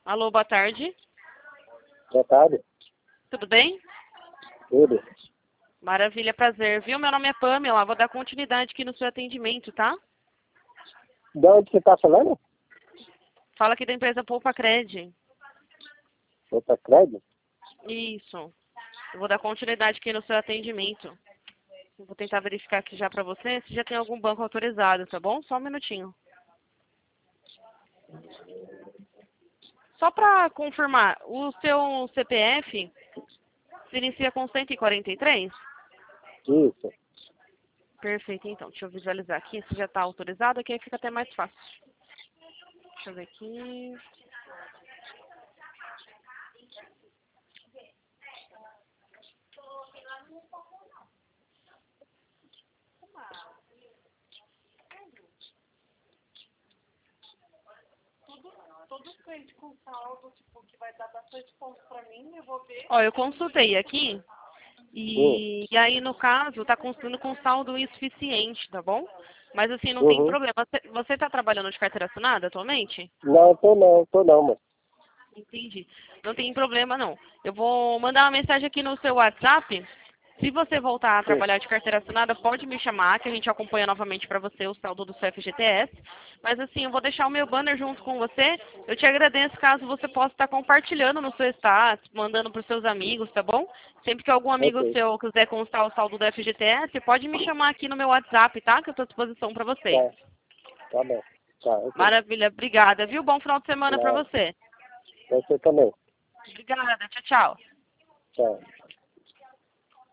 Alô, boa tarde. Boa tarde. Tudo bem? Tudo. Maravilha, prazer. Viu? Meu nome é Pamela. Vou dar continuidade aqui no seu atendimento, tá? De onde você está falando? Fala aqui da empresa Poupa Cred. Outra crédito? Isso. Eu vou dar continuidade aqui no seu atendimento. Eu vou tentar verificar aqui já pra você se já tem algum banco autorizado, tá bom? Só um minutinho. Só pra confirmar, o seu CPF se inicia com 143? Isso. Perfeito, então. Deixa eu visualizar aqui se já está autorizado, que aí fica até mais fácil. Deixa eu ver aqui. Ó, eu consultei aqui e aí, no caso, tá constando com saldo insuficiente, tá bom? Mas assim, não tem Uhum. problema. Você tá trabalhando de carteira assinada atualmente? Não, tô não, mano. Entendi. Não tem problema, não. Eu vou mandar uma mensagem aqui no seu WhatsApp. Se você voltar a Sim. trabalhar de carteira assinada, pode me chamar, que a gente acompanha novamente para você o saldo do seu FGTS. Mas assim, eu vou deixar o meu banner junto com você. Eu te agradeço caso você possa estar compartilhando no seu status, mandando para os seus amigos, tá bom? Sempre que algum amigo Ok. seu quiser constar o saldo do FGTS, pode me chamar aqui no meu WhatsApp, tá? Que eu estou à disposição para vocês. Tá. Tá bom. Tá, ok. Maravilha, obrigada, viu? Bom final de semana para Não, você. você também. Obrigada, tchau, tchau. Tchau.